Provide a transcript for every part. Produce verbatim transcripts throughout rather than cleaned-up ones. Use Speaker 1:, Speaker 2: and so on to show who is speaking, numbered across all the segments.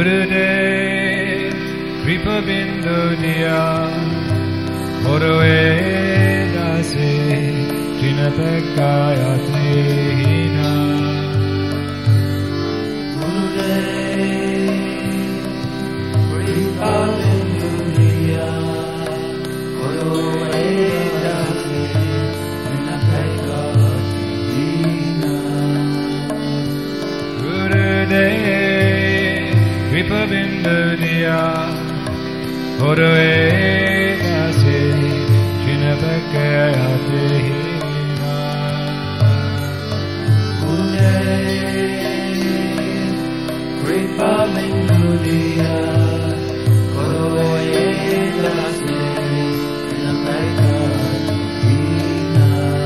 Speaker 1: Gurudev Kripa Bindu Diya Koroe Dase Jinapekaya Tehina
Speaker 2: Gurudev Kripa Bindu Diya Koroe Dase Jinapekaya Tehina
Speaker 1: Gurudev Kripa Bindu Diya Koroe Dase Jinapekaya Tehina
Speaker 2: Gurudev Kripa Bindu Diya Koroe Dase Jinapekaya Tehina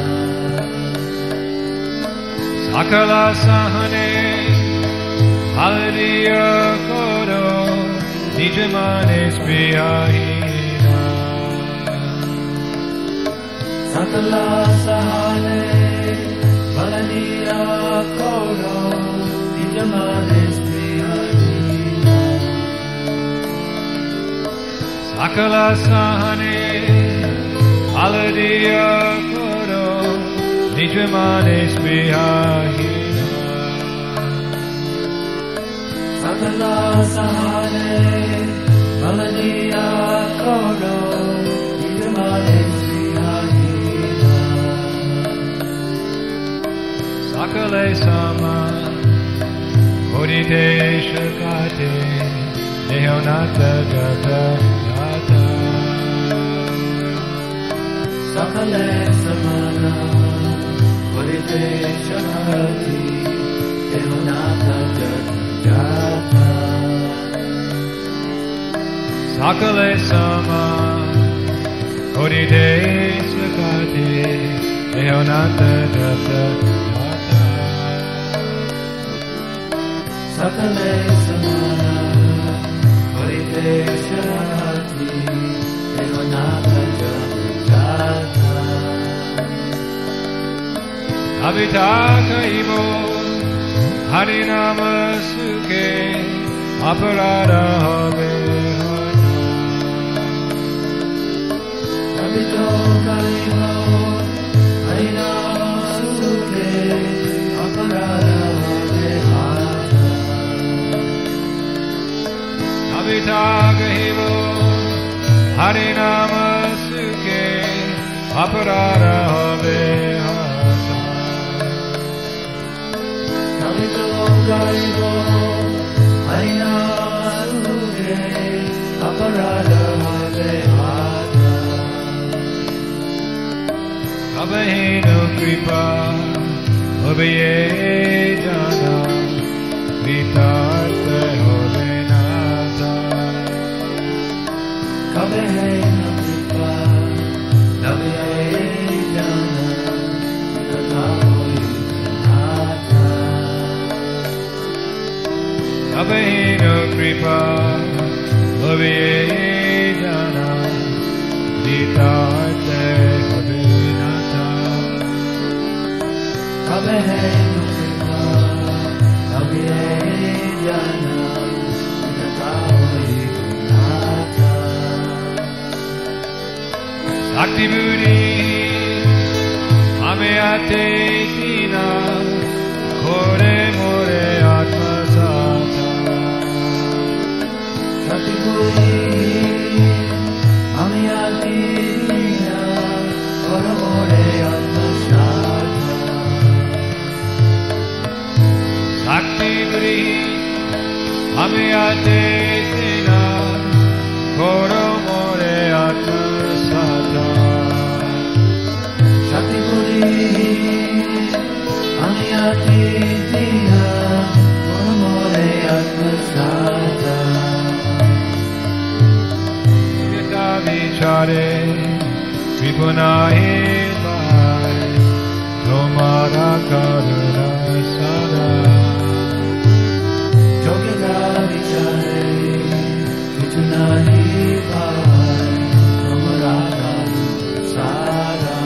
Speaker 1: Sakala Sahane Hallelujah Koro Nijamane Spriyahina
Speaker 2: Sakala Sahane Hallelujah Koro Nijamane Spriyahina
Speaker 1: Sakala Sahane Hallelujah Koro Nijamane Spriyahina
Speaker 2: Sakala Sahane Hallelujah Koro Nijamane Spriyahina
Speaker 1: Sakale Sama Odite Shakate Neonata Gata Gata
Speaker 2: Sakale Samana Odite Shakati Neonata Gata
Speaker 1: Sakale Sama Odite Shakate Neonata Gata Gata
Speaker 2: Sakale Samana Odite Shakati Neonata Gata
Speaker 1: Abhitaka Ivo Harinama Sukhe Aparada Habe
Speaker 2: Abhito Kaliho Harinama Sukhe Aparada Habe
Speaker 1: Abhitaka Ivo Harinama Sukhe Aparada Habe
Speaker 2: Abhito Kaliho Harinama Sukhe Aparada Habe
Speaker 1: Abhaheno Kripa Abhaye Jana Vitartha Hobe Nata
Speaker 2: Abhaheno Kripa Abhaye Jana Vitartha Hobe Nata
Speaker 1: Abhaheno Kripa Abhaye Jana Vitartha Hobe Nata
Speaker 2: Abhaheno Kripa Abhaye Jana Vitartha Hobe Nata
Speaker 1: Sakti Buddhi Ameyate Tina Kore More Atma Sata
Speaker 2: Sakti Buddhi Ameyate Tina Kore More Atma Sata
Speaker 1: Sakti Buddhi Ameyate Tina Kore More Atma Sata
Speaker 2: Sakti Buddhi Ameyate Tina Kore More Atma Sata
Speaker 1: Yata Vichare Vipunahe Bhai Tomara Karuna Sada
Speaker 2: Yogita Vichare Vichunahi Bhai Tomara Karuna Sada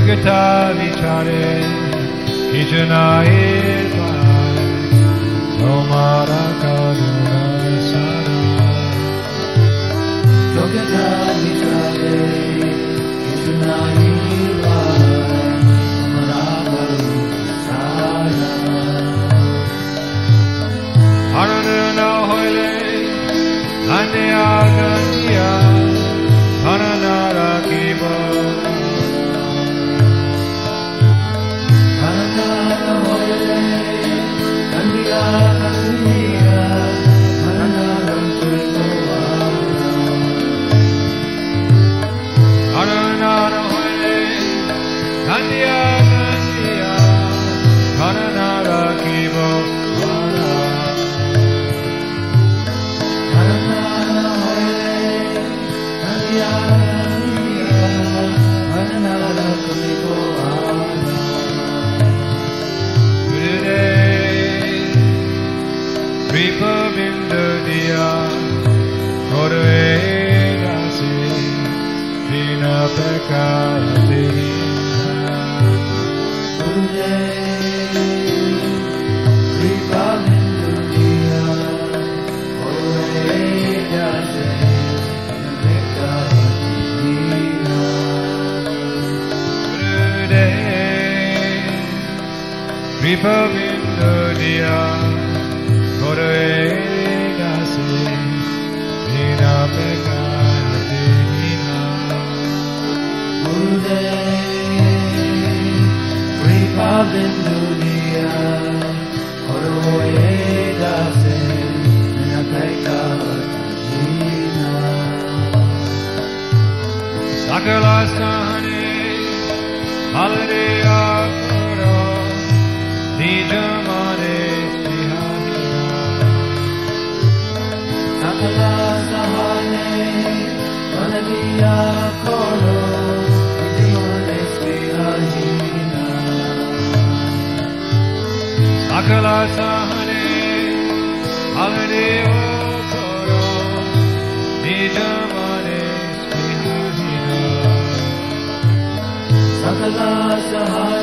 Speaker 2: Yogita
Speaker 1: Vichare Vichunahe Bhai Tomara karuna sada.
Speaker 2: Yogyata vichare Krishna nivai Amaragaru sada.
Speaker 1: Anandana hoile Andya gandiya Anandara kiva.
Speaker 2: Anandana hoile Gandiya gandiya Anandara kiva.
Speaker 1: Anandana hoile Gandiya gandiya Anandara kiva. Vipavindadiya Kodvedasi Vinapekati.
Speaker 2: Vipavindadiya Kodvedasi Vinapekati. Vipavindadiya Kodvedasi Vinapekati. Vipavindadiya Kodvedasi Vinapekati. Sakala Sahane Hallelujah Koro Nijamane Sakala Sahane Hallelujah Koro Nijamane Srihahina. Sakala Sahane Hallelujah Koro Nijamane Sakala Sahane